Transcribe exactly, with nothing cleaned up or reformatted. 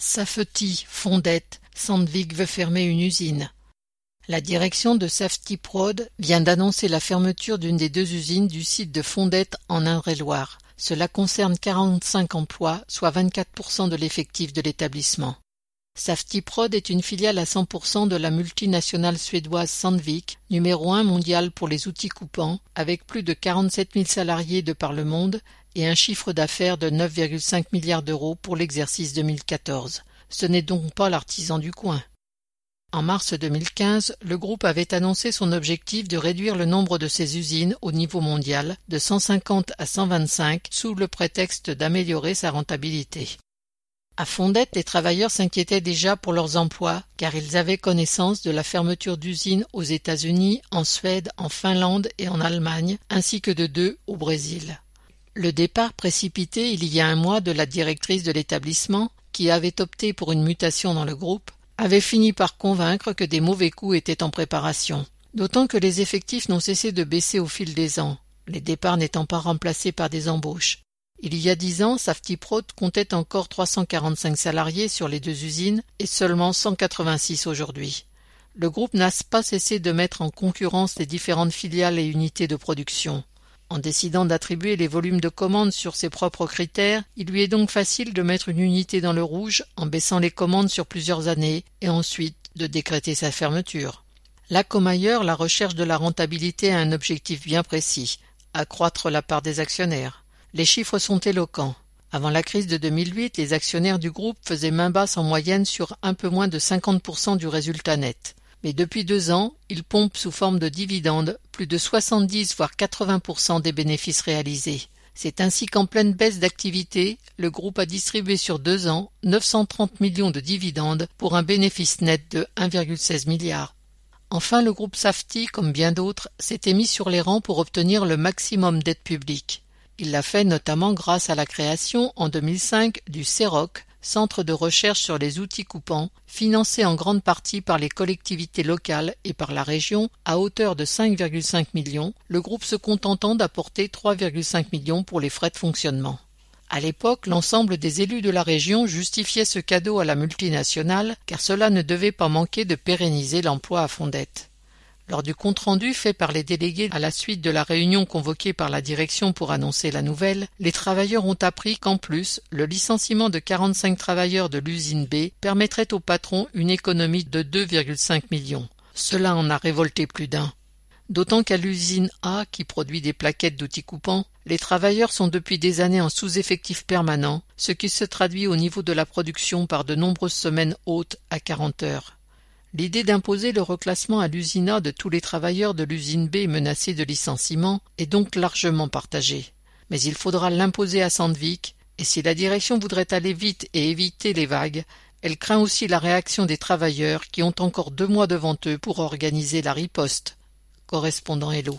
Safety, Fondettes, Sandvik veut fermer une usine. La direction de Safety Prod vient d'annoncer la fermeture d'une des deux usines du site de Fondettes en Indre-et-Loire. Cela concerne quarante-cinq emplois, soit vingt-quatre pour cent de l'effectif de l'établissement. Safety Prod est une filiale à cent pour cent de la multinationale suédoise Sandvik, numéro un mondial pour les outils coupants, avec plus de quarante-sept mille salariés de par le monde et un chiffre d'affaires de neuf virgule cinq milliards d'euros pour l'exercice deux mille quatorze. Ce n'est donc pas l'artisan du coin. En mars deux mille quinze, le groupe avait annoncé son objectif de réduire le nombre de ses usines au niveau mondial de cent cinquante à cent vingt-cinq sous le prétexte d'améliorer sa rentabilité. À Fondettes, les travailleurs s'inquiétaient déjà pour leurs emplois car ils avaient connaissance de la fermeture d'usines aux États-Unis, en Suède, en Finlande et en Allemagne, ainsi que de deux au Brésil. Le départ précipité il y a un mois de la directrice de l'établissement, qui avait opté pour une mutation dans le groupe, avait fini par convaincre que des mauvais coups étaient en préparation. D'autant que les effectifs n'ont cessé de baisser au fil des ans, les départs n'étant pas remplacés par des embauches. Il y a dix ans, Safety Prod comptait encore trois cent quarante-cinq salariés sur les deux usines et seulement cent quatre-vingt-six aujourd'hui. Le groupe n'a pas cessé de mettre en concurrence les différentes filiales et unités de production. En décidant d'attribuer les volumes de commandes sur ses propres critères, il lui est donc facile de mettre une unité dans le rouge en baissant les commandes sur plusieurs années et ensuite de décréter sa fermeture. Là comme ailleurs, la recherche de la rentabilité a un objectif bien précis, accroître la part des actionnaires. Les chiffres sont éloquents. Avant la crise de deux mille huit, les actionnaires du groupe faisaient main basse en moyenne sur un peu moins de cinquante pour cent du résultat net. Mais depuis deux ans, ils pompent sous forme de dividendes plus de soixante-dix voire quatre-vingts pour cent des bénéfices réalisés. C'est ainsi qu'en pleine baisse d'activité, le groupe a distribué sur deux ans neuf cent trente millions de dividendes pour un bénéfice net de un virgule seize milliard. Enfin, le groupe Safety, comme bien d'autres, s'était mis sur les rangs pour obtenir le maximum d'aide publique. Il l'a fait notamment grâce à la création, en deux mille cinq, du C E R O C, Centre de recherche sur les outils coupants, financé en grande partie par les collectivités locales et par la région à hauteur de cinq virgule cinq millions, le groupe se contentant d'apporter trois virgule cinq millions pour les frais de fonctionnement. À l'époque, l'ensemble des élus de la région justifiait ce cadeau à la multinationale car cela ne devait pas manquer de pérenniser l'emploi à Fondettes. Lors du compte-rendu fait par les délégués à la suite de la réunion convoquée par la direction pour annoncer la nouvelle, les travailleurs ont appris qu'en plus, le licenciement de quarante-cinq travailleurs de l'usine B permettrait au patron une économie de deux virgule cinq millions. Cela en a révolté plus d'un. D'autant qu'à l'usine A, qui produit des plaquettes d'outils coupants, les travailleurs sont depuis des années en sous-effectif permanent, ce qui se traduit au niveau de la production par de nombreuses semaines hautes à quarante heures. L'idée d'imposer le reclassement à l'usine A de tous les travailleurs de l'usine B menacés de licenciement est donc largement partagée. Mais il faudra l'imposer à Sandvik, et si la direction voudrait aller vite et éviter les vagues, elle craint aussi la réaction des travailleurs qui ont encore deux mois devant eux pour organiser la riposte. Correspondant Hello.